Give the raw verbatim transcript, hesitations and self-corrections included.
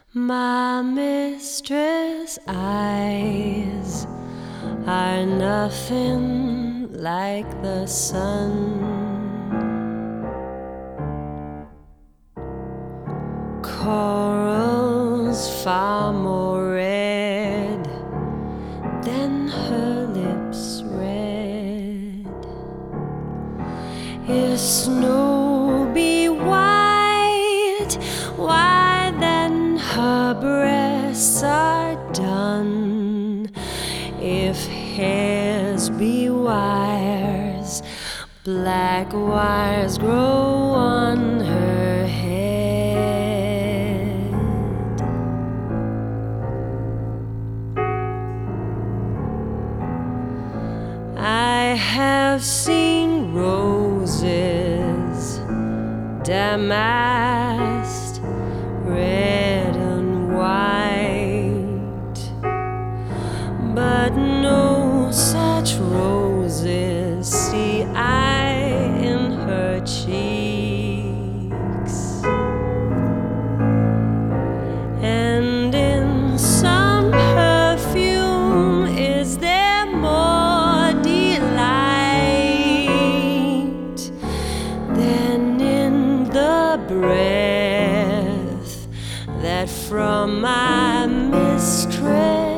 My mistress' eyes are nothing like the sun. Corals far more red than her lips red. If snow be white, why then her breasts are done. If hairs be wires, black wires grow on her head. I have seen roses damasked red and white, but no such roses see I in her cheeks. And in some perfume is there more delight than in the breath that from my mistress